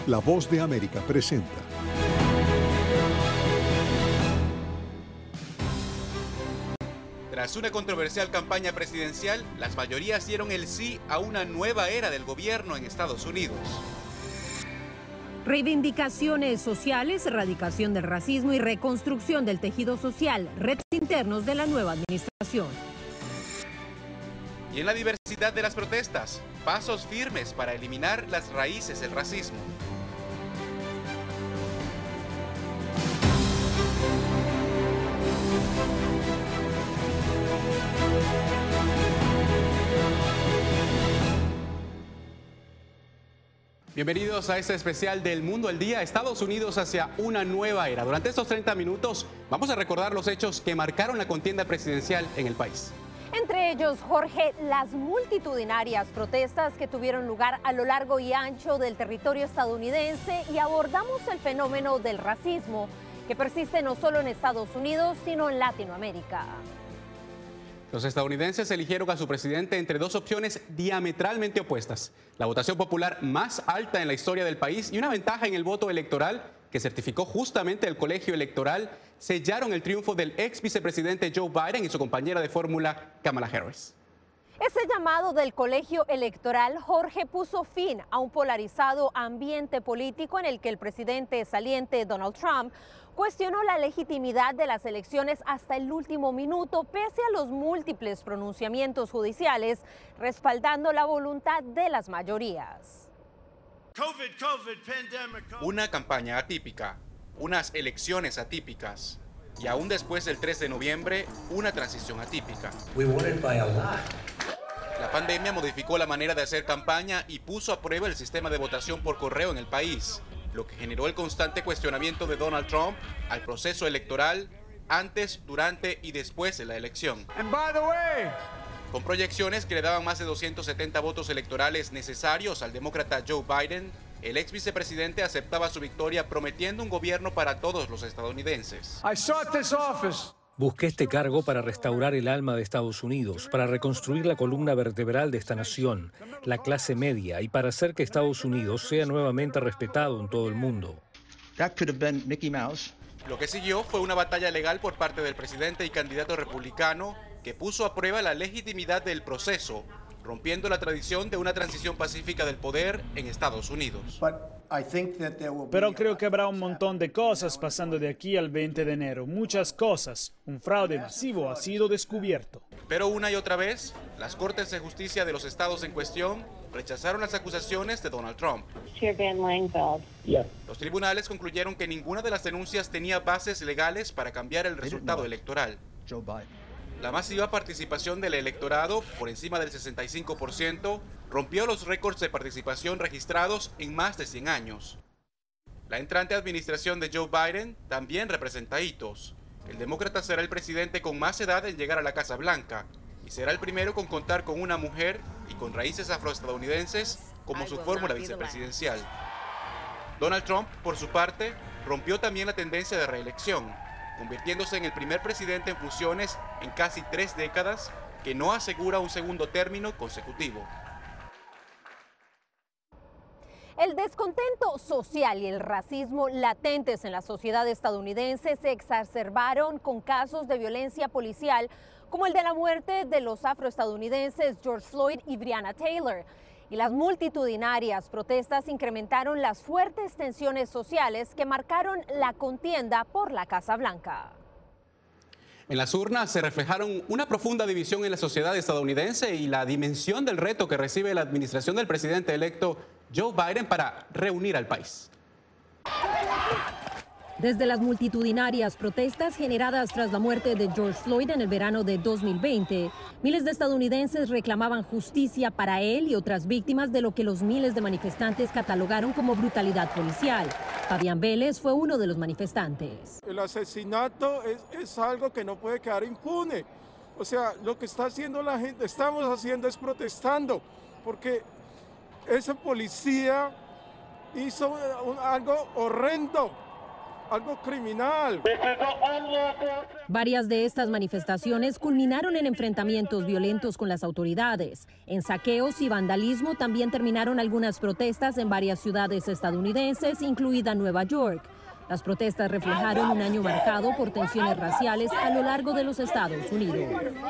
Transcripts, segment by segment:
La Voz de América presenta. Tras una controversial campaña presidencial, las mayorías dieron el sí a una nueva era del gobierno en Estados Unidos. Reivindicaciones sociales, erradicación del racismo y reconstrucción del tejido social, retos internos de la nueva administración. Y en la diversidad de las protestas, pasos firmes para eliminar las raíces del racismo. Bienvenidos a este especial del Mundo al Día, Estados Unidos hacia una nueva era. Durante estos 30 minutos vamos a recordar los hechos que marcaron la contienda presidencial en el país. Entre ellos, Jorge, las multitudinarias protestas que tuvieron lugar a lo largo y ancho del territorio estadounidense, y abordamos el fenómeno del racismo que persiste no solo en Estados Unidos, sino en Latinoamérica. Los estadounidenses eligieron a su presidente entre dos opciones diametralmente opuestas: la votación popular más alta en la historia del país y una ventaja en el voto electoral que certificó justamente el colegio electoral, sellaron el triunfo del ex vicepresidente Joe Biden y su compañera de fórmula Kamala Harris. Ese llamado del colegio electoral, Jorge, puso fin a un polarizado ambiente político en el que el presidente saliente Donald Trump cuestionó la legitimidad de las elecciones hasta el último minuto, pese a los múltiples pronunciamientos judiciales respaldando la voluntad de las mayorías. Una campaña atípica, unas elecciones atípicas y aún después del 3 de noviembre, una transición atípica. La pandemia modificó la manera de hacer campaña y puso a prueba el sistema de votación por correo en el país, lo que generó el constante cuestionamiento de Donald Trump al proceso electoral antes, durante y después de la elección. Con proyecciones que le daban más de 270 votos electorales necesarios al demócrata Joe Biden, el ex vicepresidente aceptaba su victoria prometiendo un gobierno para todos los estadounidenses. Busqué este cargo para restaurar el alma de Estados Unidos, para reconstruir la columna vertebral de esta nación, la clase media, y para hacer que Estados Unidos sea nuevamente respetado en todo el mundo. Lo que siguió fue una batalla legal por parte del presidente y candidato republicano que puso a prueba la legitimidad del proceso, rompiendo la tradición de una transición pacífica del poder en Estados Unidos. Pero creo que habrá un montón de cosas pasando de aquí al 20 de enero. Muchas cosas. Un fraude masivo ha sido descubierto. Pero una y otra vez, las Cortes de Justicia de los estados en cuestión rechazaron las acusaciones de Donald Trump. Los tribunales concluyeron que ninguna de las denuncias tenía bases legales para cambiar el resultado electoral. La masiva participación del electorado, por encima del 65%, rompió los récords de participación registrados en más de 100 años. La entrante administración de Joe Biden también representa hitos. El demócrata será el presidente con más edad en llegar a la Casa Blanca y será el primero con contar con una mujer y con raíces afroestadounidenses como su fórmula vicepresidencial. Donald Trump, por su parte, rompió también la tendencia de reelección, convirtiéndose en el primer presidente en funciones en casi 3 décadas que no asegura un segundo término consecutivo. El descontento social y el racismo latentes en la sociedad estadounidense se exacerbaron con casos de violencia policial como el de la muerte de los afroestadounidenses George Floyd y Breonna Taylor. Y las multitudinarias protestas incrementaron las fuertes tensiones sociales que marcaron la contienda por la Casa Blanca. En las urnas se reflejaron una profunda división en la sociedad estadounidense y la dimensión del reto que recibe la administración del presidente electo Joe Biden para reunir al país. Desde las multitudinarias protestas generadas tras la muerte de George Floyd en el verano de 2020, miles de estadounidenses reclamaban justicia para él y otras víctimas de lo que los miles de manifestantes catalogaron como brutalidad policial. Fabián Vélez fue uno de los manifestantes. El asesinato es algo que no puede quedar impune. O sea, lo que está haciendo la gente, estamos haciendo es protestando, porque ese policía hizo algo horrendo. algo criminal. Varias de estas manifestaciones culminaron en enfrentamientos violentos con las autoridades. En saqueos y vandalismo también terminaron algunas protestas en varias ciudades estadounidenses, incluida Nueva York. Las protestas reflejaron un año marcado por tensiones raciales a lo largo de los Estados Unidos.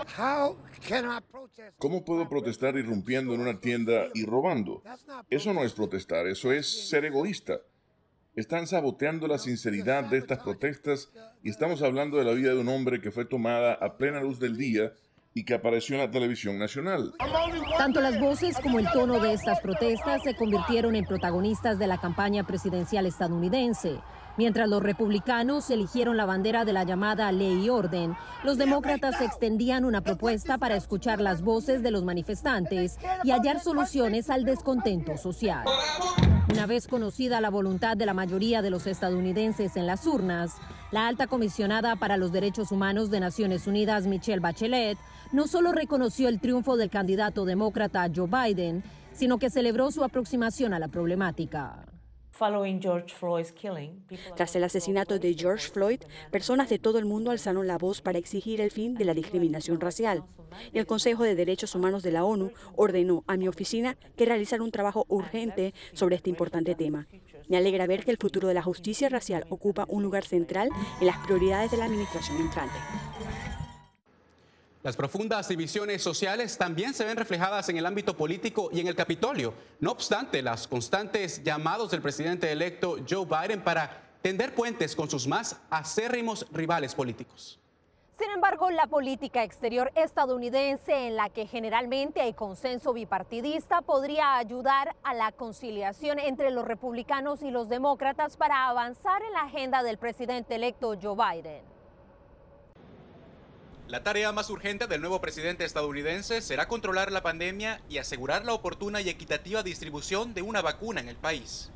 ¿Cómo puedo protestar irrumpiendo en una tienda y robando? Eso no es protestar, eso es ser egoísta. Están saboteando la sinceridad de estas protestas y estamos hablando de la vida de un hombre que fue tomada a plena luz del día y que apareció en la televisión nacional. Tanto las voces como el tono de estas protestas se convirtieron en protagonistas de la campaña presidencial estadounidense. Mientras los republicanos eligieron la bandera de la llamada ley y orden, los demócratas extendían una propuesta para escuchar las voces de los manifestantes y hallar soluciones al descontento social. Una vez conocida la voluntad de la mayoría de los estadounidenses en las urnas, la alta comisionada para los derechos humanos de Naciones Unidas, Michelle Bachelet, no solo reconoció el triunfo del candidato demócrata Joe Biden, sino que celebró su aproximación a la problemática. Tras el asesinato de George Floyd, personas de todo el mundo alzaron la voz para exigir el fin de la discriminación racial. Y el Consejo de Derechos Humanos de la ONU ordenó a mi oficina que realizara un trabajo urgente sobre este importante tema. Me alegra ver que el futuro de la justicia racial ocupa un lugar central en las prioridades de la administración entrante. Las profundas divisiones sociales también se ven reflejadas en el ámbito político y en el Capitolio. No obstante, los constantes llamados del presidente electo Joe Biden para tender puentes con sus más acérrimos rivales políticos. Sin embargo, la política exterior estadounidense, en la que generalmente hay consenso bipartidista, podría ayudar a la conciliación entre los republicanos y los demócratas para avanzar en la agenda del presidente electo Joe Biden. La tarea más urgente del nuevo presidente estadounidense será controlar la pandemia y asegurar la oportuna y equitativa distribución de una vacuna en el país.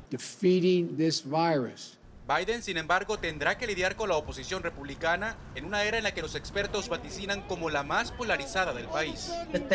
Biden, sin embargo, tendrá que lidiar con la oposición republicana en una era en la que los expertos vaticinan como la más polarizada del país.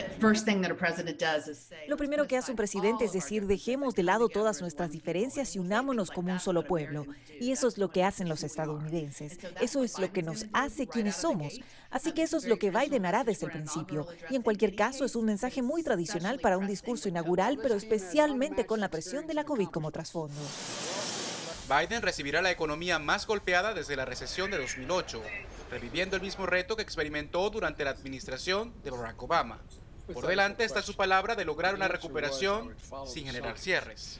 Lo primero que hace un presidente es decir, dejemos de lado todas nuestras diferencias y unámonos como un solo pueblo. Y eso es lo que hacen los estadounidenses. Eso es lo que nos hace quienes somos. Así que eso es lo que Biden hará desde el principio. Y en cualquier caso es un mensaje muy tradicional para un discurso inaugural, pero especialmente con la presión de la COVID como trasfondo. Biden recibirá la economía más golpeada desde la recesión de 2008, reviviendo el mismo reto que experimentó durante la administración de Barack Obama. Por delante está su palabra de lograr una recuperación sin generar cierres.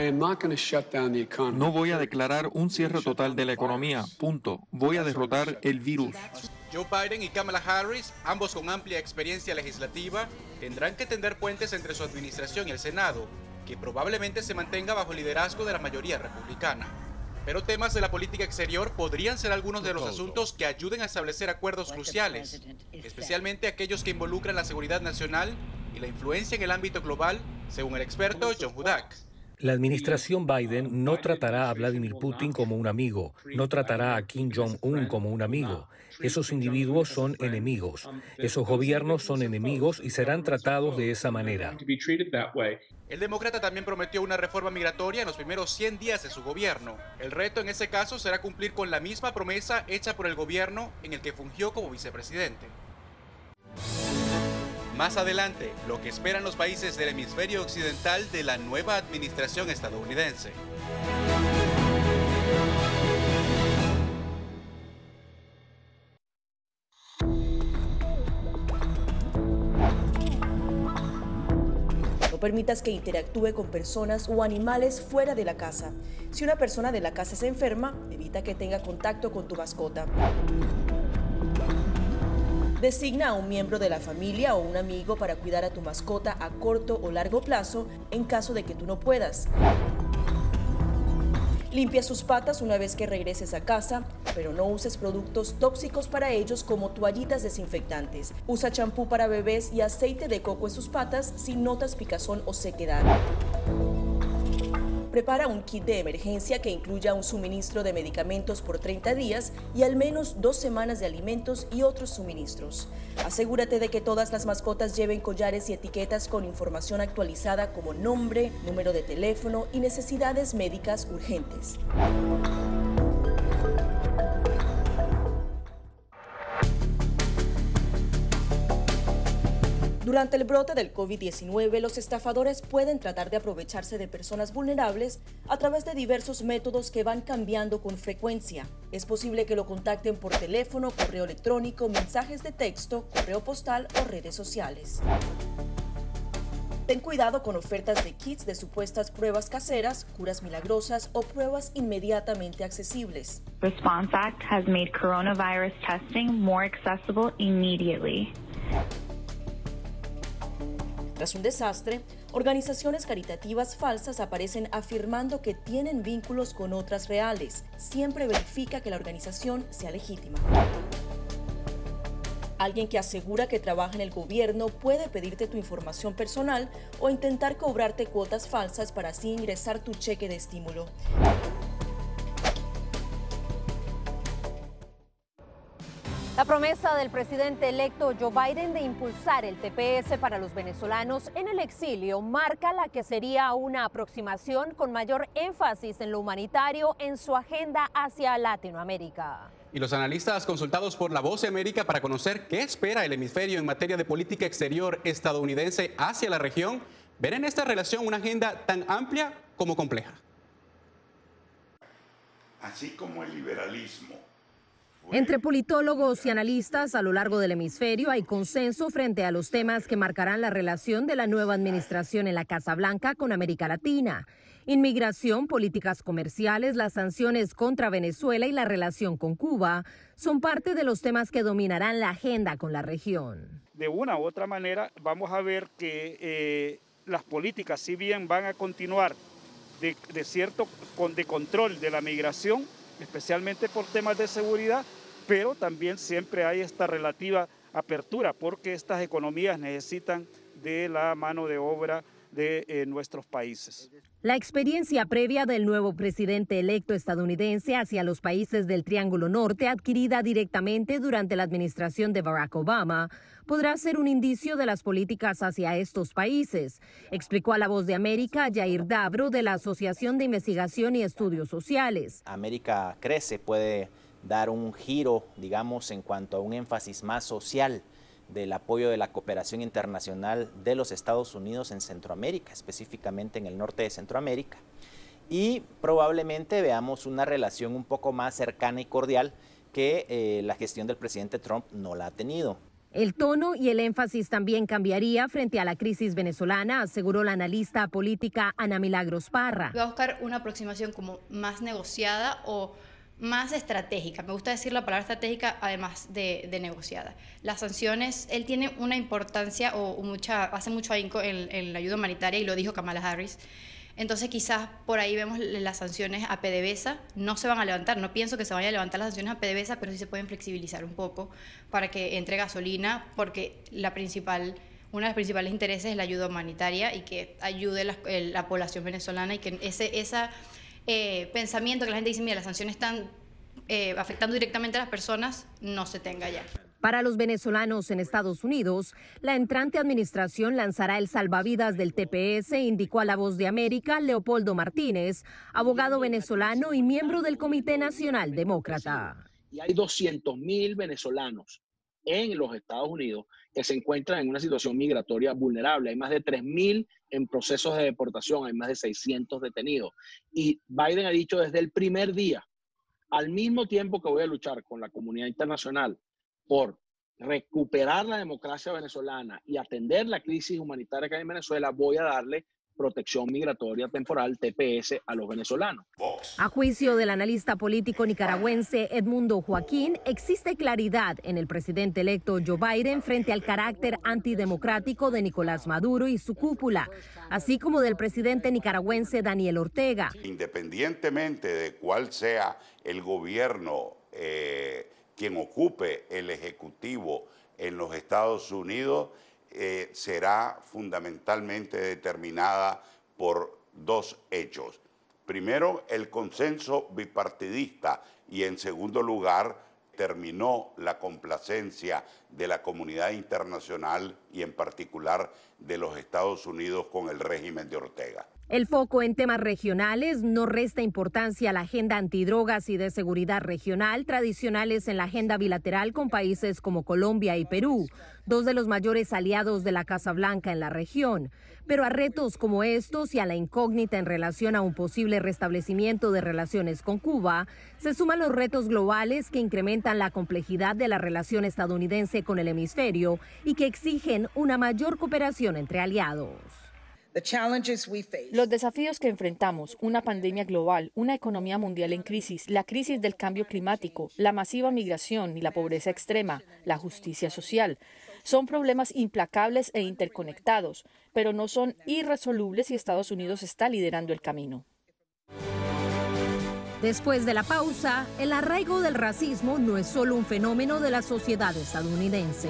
No voy a declarar un cierre total de la economía, punto. Voy a derrotar el virus. Joe Biden y Kamala Harris, ambos con amplia experiencia legislativa, tendrán que tender puentes entre su administración y el Senado, que probablemente se mantenga bajo el liderazgo de la mayoría republicana. Pero temas de la política exterior podrían ser algunos de los asuntos que ayuden a establecer acuerdos cruciales, especialmente aquellos que involucran la seguridad nacional y la influencia en el ámbito global, según el experto John Hudak. La administración Biden no tratará a Vladimir Putin como un amigo, no tratará a Kim Jong-un como un amigo. Esos individuos son enemigos, esos gobiernos son enemigos y serán tratados de esa manera. El demócrata también prometió una reforma migratoria en los primeros 100 días de su gobierno. El reto en ese caso será cumplir con la misma promesa hecha por el gobierno en el que fungió como vicepresidente. Más adelante, lo que esperan los países del hemisferio occidental de la nueva administración estadounidense. No permitas que interactúe con personas o animales fuera de la casa. Si una persona de la casa se enferma, evita que tenga contacto con tu mascota. Designa a un miembro de la familia o un amigo para cuidar a tu mascota a corto o largo plazo en caso de que tú no puedas. Limpia sus patas una vez que regreses a casa, pero no uses productos tóxicos para ellos como toallitas desinfectantes. Usa champú para bebés y aceite de coco en sus patas si notas picazón o sequedad. Prepara un kit de emergencia que incluya un suministro de medicamentos por 30 días y al menos 2 semanas de alimentos y otros suministros. Asegúrate de que todas las mascotas lleven collares y etiquetas con información actualizada como nombre, número de teléfono y necesidades médicas urgentes. Durante el brote del COVID-19, los estafadores pueden tratar de aprovecharse de personas vulnerables a través de diversos métodos que van cambiando con frecuencia. Es posible que lo contacten por teléfono, correo electrónico, mensajes de texto, correo postal o redes sociales. Ten cuidado con ofertas de kits de supuestas pruebas caseras, curas milagrosas o pruebas inmediatamente accesibles. Response Act has made coronavirus testing more accessible immediately. Tras un desastre, organizaciones caritativas falsas aparecen afirmando que tienen vínculos con otras reales. Siempre verifica que la organización sea legítima. Alguien que asegura que trabaja en el gobierno puede pedirte tu información personal o intentar cobrarte cuotas falsas para así ingresar tu cheque de estímulo. La promesa del presidente electo Joe Biden de impulsar el TPS para los venezolanos en el exilio marca la que sería una aproximación con mayor énfasis en lo humanitario en su agenda hacia Latinoamérica. Y los analistas consultados por La Voz de América para conocer qué espera el hemisferio en materia de política exterior estadounidense hacia la región, ven en esta relación una agenda tan amplia como compleja. Así como el liberalismo. Entre politólogos y analistas a lo largo del hemisferio hay consenso frente a los temas que marcarán la relación de la nueva administración en la Casa Blanca con América Latina. Inmigración, políticas comerciales, las sanciones contra Venezuela y la relación con Cuba son parte de los temas que dominarán la agenda con la región. De una u otra manera vamos a ver que las políticas, si bien van a continuar de control de la migración, especialmente por temas de seguridad, pero también siempre hay esta relativa apertura porque estas economías necesitan de la mano de obra de nuestros países. La experiencia previa del nuevo presidente electo estadounidense hacia los países del Triángulo Norte, adquirida directamente durante la administración de Barack Obama, podrá ser un indicio de las políticas hacia estos países, explicó a La Voz de América Yair Dabro de la Asociación de Investigación y Estudios Sociales. América Crece puede dar un giro, digamos, en cuanto a un énfasis más social del apoyo de la cooperación internacional de los Estados Unidos en Centroamérica, específicamente en el norte de Centroamérica. Y probablemente veamos una relación un poco más cercana y cordial que la gestión del presidente Trump no la ha tenido. El tono y el énfasis también cambiaría frente a la crisis venezolana, aseguró la analista política Ana Milagros Parra. Va a buscar una aproximación como más negociada o más estratégica. Me gusta decir la palabra estratégica además de negociada. Las sanciones, él tiene una importancia hace mucho ahínco en la ayuda humanitaria y lo dijo Kamala Harris. Entonces quizás por ahí vemos las sanciones a PDVSA, no se van a levantar, no pienso que se vayan a levantar las sanciones a PDVSA, pero sí se pueden flexibilizar un poco para que entre gasolina, porque uno de los principales intereses es la ayuda humanitaria y que ayude la población venezolana y que ese pensamiento que la gente dice, mira, las sanciones están afectando directamente a las personas, no se tenga ya. Para los venezolanos en Estados Unidos, la entrante administración lanzará el salvavidas del TPS, indicó a La Voz de América Leopoldo Martínez, abogado venezolano y miembro del Comité Nacional Demócrata. Y hay 200.000 venezolanos en los Estados Unidos que se encuentran en una situación migratoria vulnerable. Hay más de 3.000 en procesos de deportación, hay más de 600 detenidos. Y Biden ha dicho desde el primer día, al mismo tiempo que voy a luchar con la comunidad internacional por recuperar la democracia venezolana y atender la crisis humanitaria que hay en Venezuela, voy a darle protección migratoria temporal, TPS, a los venezolanos. A juicio del analista político nicaragüense Edmundo Joaquín, existe claridad en el presidente electo Joe Biden frente al carácter antidemocrático de Nicolás Maduro y su cúpula, así como del presidente nicaragüense Daniel Ortega. Independientemente de cuál sea el gobierno quien ocupe el Ejecutivo en los Estados Unidos, será fundamentalmente determinada por dos hechos. Primero, el consenso bipartidista y en segundo lugar, terminó la complacencia de la comunidad internacional y en particular de los Estados Unidos con el régimen de Ortega. El foco en temas regionales no resta importancia a la agenda antidrogas y de seguridad regional tradicionales en la agenda bilateral con países como Colombia y Perú, dos de los mayores aliados de la Casa Blanca en la región. Pero a retos como estos y a la incógnita en relación a un posible restablecimiento de relaciones con Cuba, se suman los retos globales que incrementan la complejidad de la relación estadounidense con el hemisferio y que exigen una mayor cooperación entre aliados. Los desafíos que enfrentamos, una pandemia global, una economía mundial en crisis, la crisis del cambio climático, la masiva migración y la pobreza extrema, la justicia social, son problemas implacables e interconectados, pero no son irresolubles y Estados Unidos está liderando el camino. Después de la pausa, el arraigo del racismo no es solo un fenómeno de la sociedad estadounidense.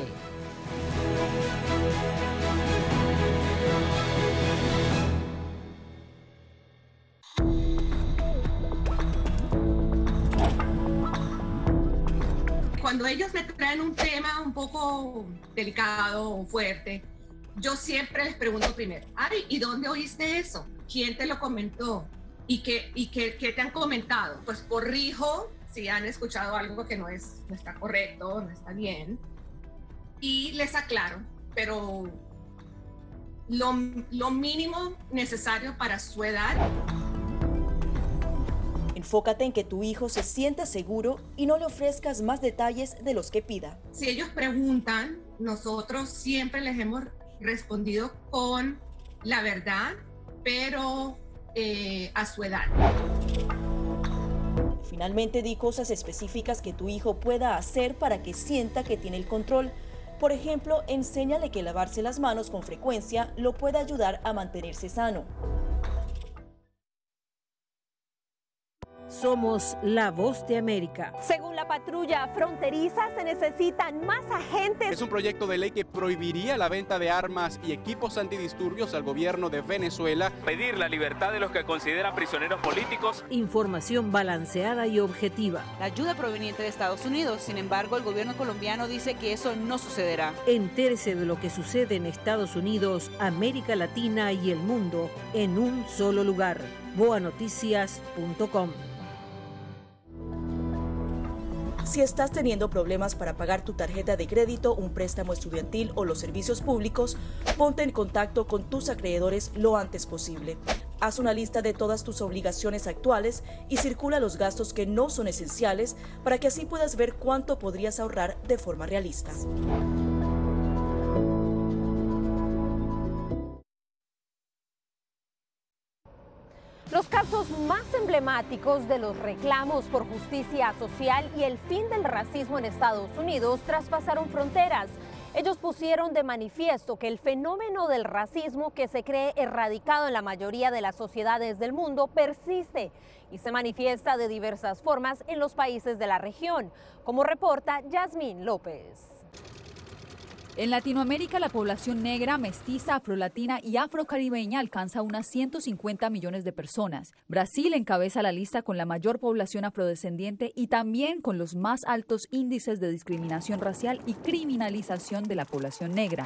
Cuando ellos me traen un tema un poco delicado o fuerte, yo siempre les pregunto primero, ay, ¿y dónde oíste eso? ¿Quién te lo comentó? ¿Y qué te han comentado? Pues corrijo si han escuchado algo que no está correcto, no está bien, y les aclaro, pero lo mínimo necesario para su edad. Enfócate en que tu hijo se sienta seguro y no le ofrezcas más detalles de los que pida. Si ellos preguntan, nosotros siempre les hemos respondido con la verdad, pero a su edad. Finalmente, di cosas específicas que tu hijo pueda hacer para que sienta que tiene el control. Por ejemplo, enséñale que lavarse las manos con frecuencia lo puede ayudar a mantenerse sano. Somos la voz de América. Según la patrulla fronteriza, se necesitan más agentes. Es un proyecto de ley que prohibiría la venta de armas y equipos antidisturbios al gobierno de Venezuela. Pedir la libertad de los que consideran prisioneros políticos. Información balanceada y objetiva. La ayuda proveniente de Estados Unidos, sin embargo, el gobierno colombiano dice que eso no sucederá. Entérese de lo que sucede en Estados Unidos, América Latina y el mundo en un solo lugar. boanoticias.com. Si estás teniendo problemas para pagar tu tarjeta de crédito, un préstamo estudiantil o los servicios públicos, ponte en contacto con tus acreedores lo antes posible. Haz una lista de todas tus obligaciones actuales y circula los gastos que no son esenciales para que así puedas ver cuánto podrías ahorrar de forma realista. Los casos más emblemáticos de los reclamos por justicia social y el fin del racismo en Estados Unidos traspasaron fronteras. Ellos pusieron de manifiesto que el fenómeno del racismo, que se cree erradicado en la mayoría de las sociedades del mundo, persiste y se manifiesta de diversas formas en los países de la región, como reporta Yasmín López. En Latinoamérica, la población negra, mestiza, afrolatina y afrocaribeña alcanza unas 150 millones de personas. Brasil encabeza la lista con la mayor población afrodescendiente y también con los más altos índices de discriminación racial y criminalización de la población negra.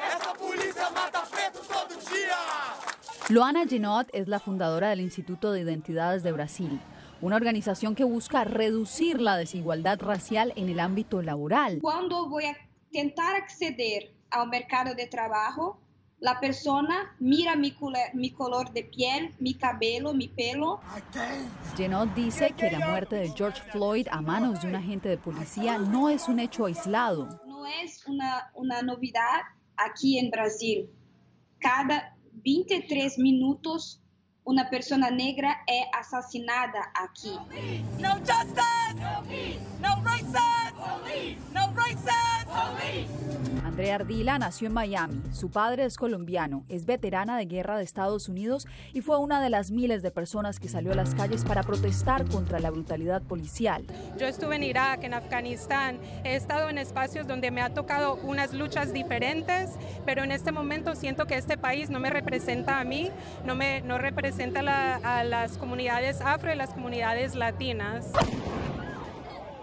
Luana Genot es la fundadora del Instituto de Identidades de Brasil, una organización que busca reducir la desigualdad racial en el ámbito laboral. Cuando voy a tentar acceder al mercado de trabajo, la persona mira mi color de piel, mi cabello, mi pelo. Genot dice que la muerte de George Floyd a manos de un agente de policía no es un hecho aislado. No es una novedad aquí en Brasil. Cada 23 minutos una persona negra es asesinada aquí. No justice! No peace! No racism! No racism! Andrea Ardila nació en Miami. Su padre es colombiano, es veterana de guerra de Estados Unidos y fue una de las miles de personas que salió a las calles para protestar contra la brutalidad policial. Yo estuve en Irak, en Afganistán, he estado en espacios donde me ha tocado unas luchas diferentes, pero en este momento siento que este país no me representa a mí, no representa a las comunidades afro y las comunidades latinas.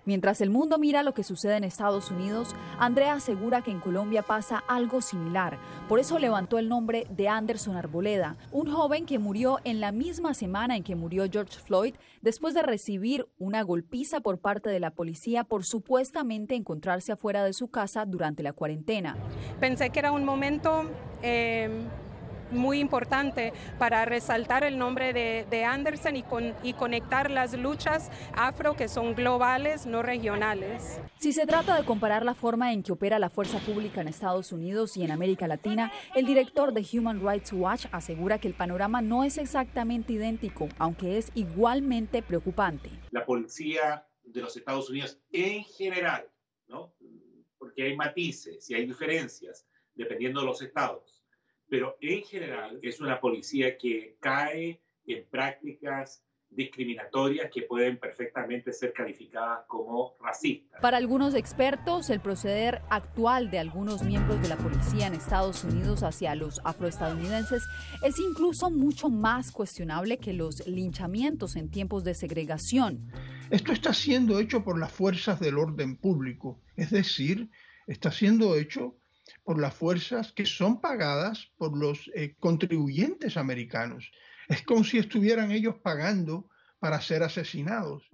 Mientras el mundo mira lo que sucede en Estados Unidos, Andrea asegura que en Colombia pasa algo similar. Por eso levantó el nombre de Anderson Arboleda, un joven que murió en la misma semana en que murió George Floyd después de recibir una golpiza por parte de la policía por supuestamente encontrarse afuera de su casa durante la cuarentena. Pensé que era un momento muy importante para resaltar el nombre de Anderson y conectar las luchas afro que son globales, no regionales. Si se trata de comparar la forma en que opera la fuerza pública en Estados Unidos y en América Latina, el director de Human Rights Watch asegura que el panorama no es exactamente idéntico, aunque es igualmente preocupante. La policía de los Estados Unidos en general, ¿no? Porque hay matices y hay diferencias dependiendo de los estados. Pero en general es una policía que cae en prácticas discriminatorias que pueden perfectamente ser calificadas como racistas. Para algunos expertos, el proceder actual de algunos miembros de la policía en Estados Unidos hacia los afroestadounidenses es incluso mucho más cuestionable que los linchamientos en tiempos de segregación. Esto está siendo hecho por las fuerzas del orden público, es decir, está siendo hecho por las fuerzas que son pagadas por los contribuyentes americanos. Es como si estuvieran ellos pagando para ser asesinados.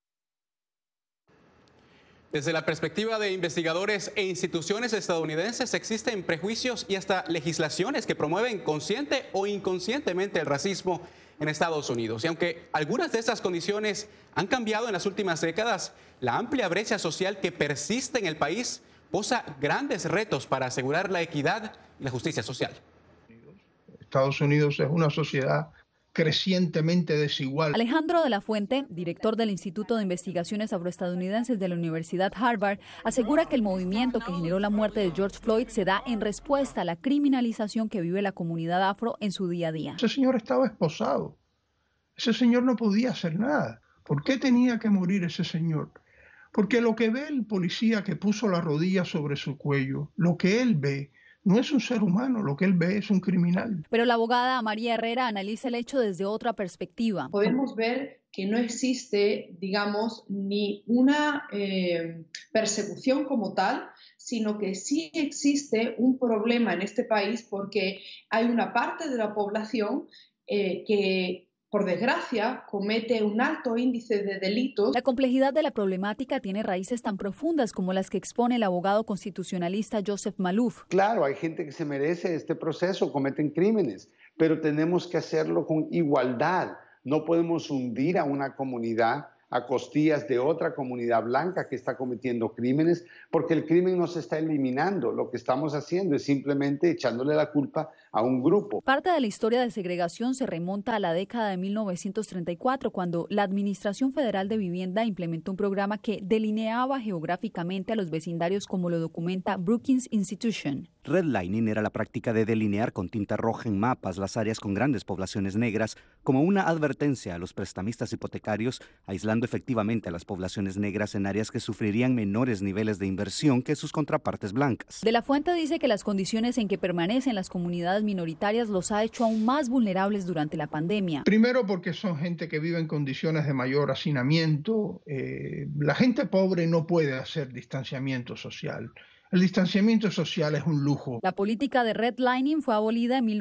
Desde la perspectiva de investigadores e instituciones estadounidenses, existen prejuicios y hasta legislaciones que promueven consciente o inconscientemente el racismo en Estados Unidos. Y aunque algunas de estas condiciones han cambiado en las últimas décadas, la amplia brecha social que persiste en el país posa grandes retos para asegurar la equidad y la justicia social. Estados Unidos es una sociedad crecientemente desigual. Alejandro de la Fuente, director del Instituto de Investigaciones Afroestadounidenses de la Universidad Harvard, asegura que el movimiento que generó la muerte de George Floyd se da en respuesta a la criminalización que vive la comunidad afro en su día a día. Ese señor estaba esposado. Ese señor no podía hacer nada. ¿Por qué tenía que morir ese señor? Porque lo que ve el policía que puso la rodilla sobre su cuello, lo que él ve, no es un ser humano, lo que él ve es un criminal. Pero la abogada María Herrera analiza el hecho desde otra perspectiva. Podemos ver que no existe, digamos, ni una persecución como tal, sino que sí existe un problema en este país porque hay una parte de la población que, por desgracia, comete un alto índice de delitos. La complejidad de la problemática tiene raíces tan profundas como las que expone el abogado constitucionalista Joseph Maloof. Claro, hay gente que se merece este proceso, cometen crímenes, pero tenemos que hacerlo con igualdad. No podemos hundir a una comunidad a costillas de otra comunidad blanca que está cometiendo crímenes, porque el crimen no se está eliminando. Lo que estamos haciendo es simplemente echándole la culpa a un grupo. Parte de la historia de segregación se remonta a la década de 1934, cuando la Administración Federal de Vivienda implementó un programa que delineaba geográficamente a los vecindarios, como lo documenta Brookings Institution. Redlining era la práctica de delinear con tinta roja en mapas las áreas con grandes poblaciones negras como una advertencia a los prestamistas hipotecarios, aislando efectivamente a las poblaciones negras en áreas que sufrirían menores niveles de inversión que sus contrapartes blancas. De la Fuente dice que las condiciones en que permanecen las comunidades minoritarias los ha hecho aún más vulnerables durante la pandemia. Primero porque son gente que vive en condiciones de mayor hacinamiento. La gente pobre no puede hacer distanciamiento social. El distanciamiento social es un lujo. La política de redlining fue abolida en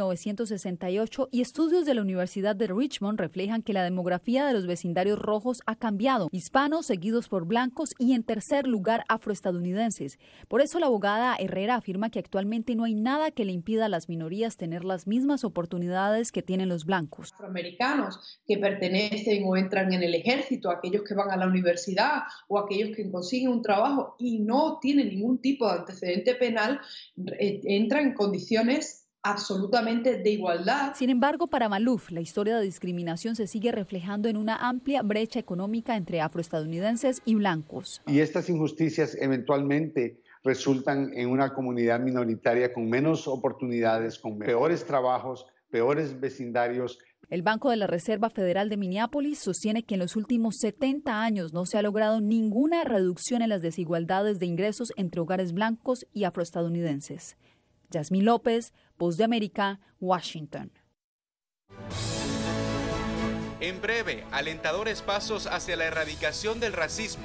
1968 y estudios de la Universidad de Richmond reflejan que la demografía de los vecindarios rojos ha cambiado. Hispanos seguidos por blancos y, en tercer lugar, afroestadounidenses. Por eso la abogada Herrera afirma que actualmente no hay nada que le impida a las minorías tener las mismas oportunidades que tienen los blancos. Afroamericanos que pertenecen o entran en el ejército, aquellos que van a la universidad o aquellos que consiguen un trabajo y no tienen ningún tipo de antecedente penal, entra en condiciones absolutamente de igualdad. Sin embargo, para Maloof, la historia de discriminación se sigue reflejando en una amplia brecha económica entre afroestadounidenses y blancos. Y estas injusticias eventualmente resultan en una comunidad minoritaria con menos oportunidades, con peores trabajos, peores vecindarios. El Banco de la Reserva Federal de Minneapolis sostiene que en los últimos 70 años no se ha logrado ninguna reducción en las desigualdades de ingresos entre hogares blancos y afroestadounidenses. Yasmín López, Voz de América, Washington. En breve, alentadores pasos hacia la erradicación del racismo.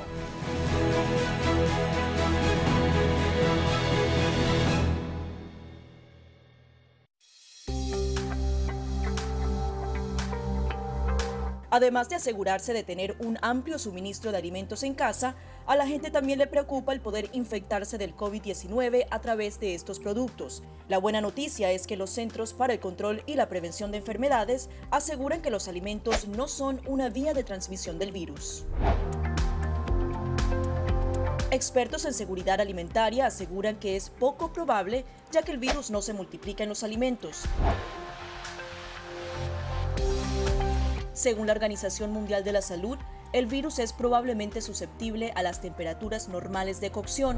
Además de asegurarse de tener un amplio suministro de alimentos en casa, a la gente también le preocupa el poder infectarse del COVID-19 a través de estos productos. La buena noticia es que los Centros para el Control y la Prevención de Enfermedades aseguran que los alimentos no son una vía de transmisión del virus. Expertos en seguridad alimentaria aseguran que es poco probable, ya que el virus no se multiplica en los alimentos. Según la Organización Mundial de la Salud, el virus es probablemente susceptible a las temperaturas normales de cocción.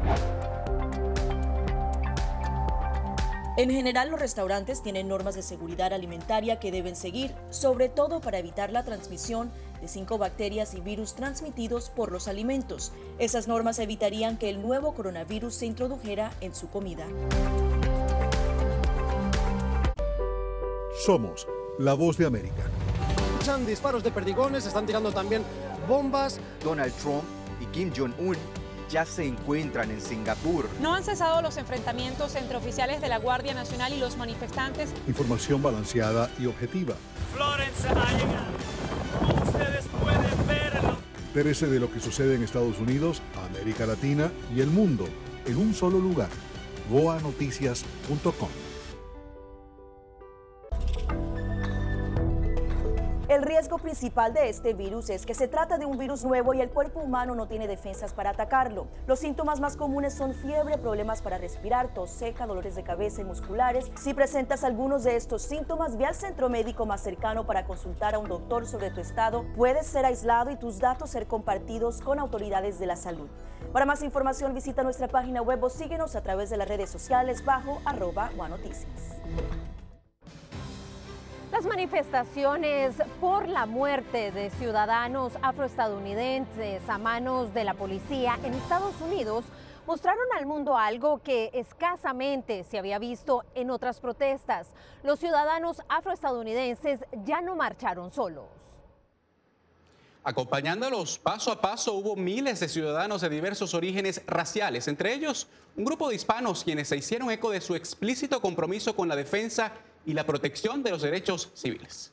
En general, los restaurantes tienen normas de seguridad alimentaria que deben seguir, sobre todo para evitar la transmisión de 5 bacterias y virus transmitidos por los alimentos. Esas normas evitarían que el nuevo coronavirus se introdujera en su comida. Somos la voz de América. Disparos de perdigones, están tirando también bombas. Donald Trump y Kim Jong-un ya se encuentran en Singapur. No han cesado los enfrentamientos entre oficiales de la Guardia Nacional y los manifestantes. Información balanceada y objetiva. Florence ha llegado. Como ustedes pueden verlo. Entérese de lo que sucede en Estados Unidos, América Latina y el mundo en un solo lugar. goanoticias.com. El riesgo principal de este virus es que se trata de un virus nuevo y el cuerpo humano no tiene defensas para atacarlo. Los síntomas más comunes son fiebre, problemas para respirar, tos seca, dolores de cabeza y musculares. Si presentas algunos de estos síntomas, ve al centro médico más cercano para consultar a un doctor sobre tu estado. Puedes ser aislado y tus datos ser compartidos con autoridades de la salud. Para más información, visita nuestra página web o síguenos a través de las redes sociales bajo @guanoticias. Las manifestaciones por la muerte de ciudadanos afroestadounidenses a manos de la policía en Estados Unidos mostraron al mundo algo que escasamente se había visto en otras protestas. Los ciudadanos afroestadounidenses ya no marcharon solos. Acompañándolos paso a paso hubo miles de ciudadanos de diversos orígenes raciales, entre ellos un grupo de hispanos quienes se hicieron eco de su explícito compromiso con la defensa y la protección de los derechos civiles.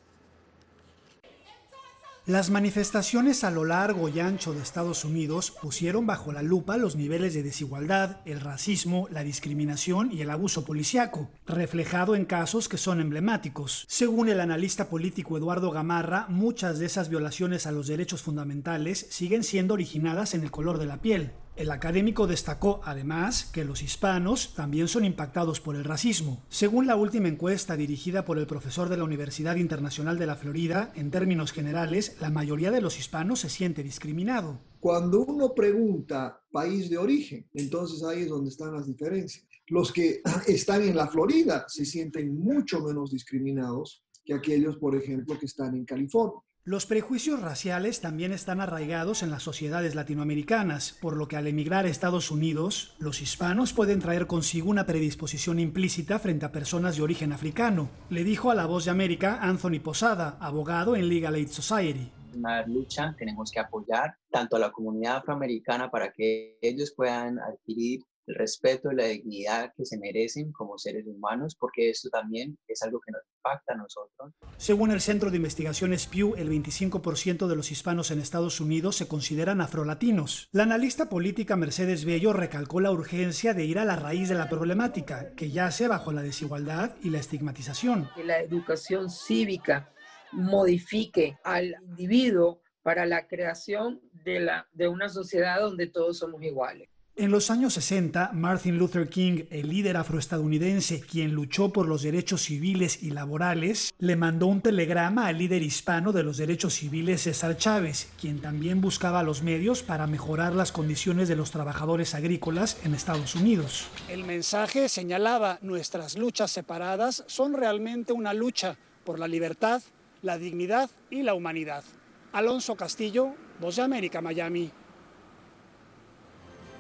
Las manifestaciones a lo largo y ancho de Estados Unidos pusieron bajo la lupa los niveles de desigualdad, el racismo, la discriminación y el abuso policíaco, reflejado en casos que son emblemáticos. Según el analista político Eduardo Gamarra, muchas de esas violaciones a los derechos fundamentales siguen siendo originadas en el color de la piel. El académico destacó, además, que los hispanos también son impactados por el racismo. Según la última encuesta dirigida por el profesor de la Universidad Internacional de la Florida, en términos generales, la mayoría de los hispanos se siente discriminado. Cuando uno pregunta país de origen, entonces ahí es donde están las diferencias. Los que están en la Florida se sienten mucho menos discriminados que aquellos, por ejemplo, que están en California. Los prejuicios raciales también están arraigados en las sociedades latinoamericanas, por lo que al emigrar a Estados Unidos, los hispanos pueden traer consigo una predisposición implícita frente a personas de origen africano, le dijo a La Voz de América Anthony Posada, abogado en Legal Aid Society. Una lucha, tenemos que apoyar tanto a la comunidad afroamericana para que ellos puedan adquirir el respeto y la dignidad que se merecen como seres humanos, porque esto también es algo que nos impacta a nosotros. Según el Centro de Investigaciones Pew, el 25% de los hispanos en Estados Unidos se consideran afrolatinos. La analista política Mercedes Bello recalcó la urgencia de ir a la raíz de la problemática, que yace bajo la desigualdad y la estigmatización. Que la educación cívica modifique al individuo para la creación de una sociedad donde todos somos iguales. En los años 60, Martin Luther King, el líder afroestadounidense quien luchó por los derechos civiles y laborales, le mandó un telegrama al líder hispano de los derechos civiles César Chávez, quien también buscaba los medios para mejorar las condiciones de los trabajadores agrícolas en Estados Unidos. El mensaje señalaba: nuestras luchas separadas son realmente una lucha por la libertad, la dignidad y la humanidad. Alonso Castillo, Voz de América, Miami.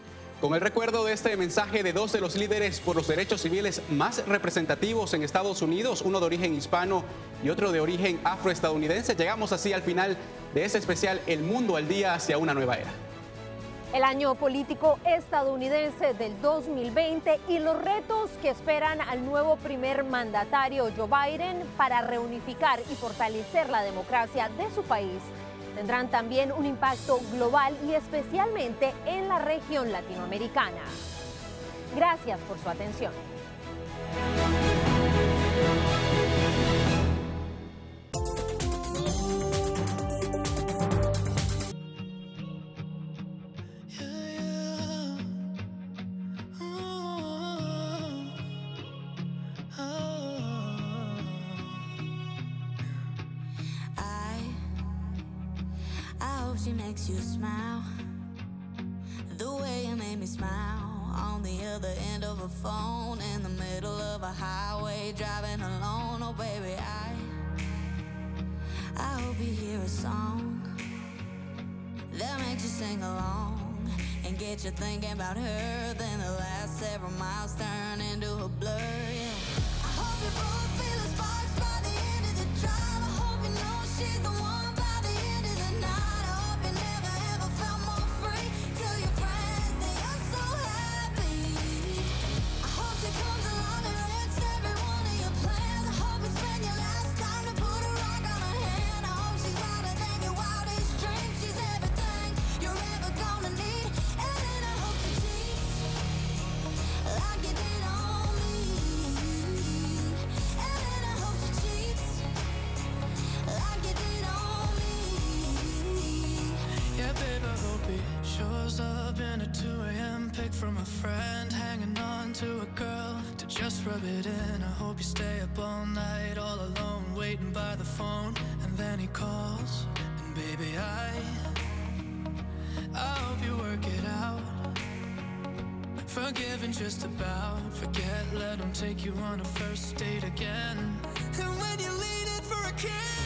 Con el recuerdo de este mensaje de dos de los líderes por los derechos civiles más representativos en Estados Unidos, uno de origen hispano y otro de origen afroestadounidense, llegamos así al final de este especial El Mundo al Día hacia una nueva era. El año político estadounidense del 2020 y los retos que esperan al nuevo primer mandatario Joe Biden para reunificar y fortalecer la democracia de su país tendrán también un impacto global y especialmente en la región latinoamericana. Gracias por su atención. She makes you smile the way you made me smile on the other end of a phone in the middle of a highway driving alone. Oh baby, I hope you hear a song that makes you sing along and get you thinking about her. Then the last several miles turn into a blur. Yeah. I hope you both feel the sparks by the end of the drive. I hope you know she's the one by the end of the night. Shows up in a 2 a.m. pic from a friend, hanging on to a girl to just rub it in. I hope you stay up all night, all alone, waiting by the phone. And then he calls, and baby, I hope you work it out. Forgive and just about forget, let him take you on a first date again. And when you lean in for a kiss,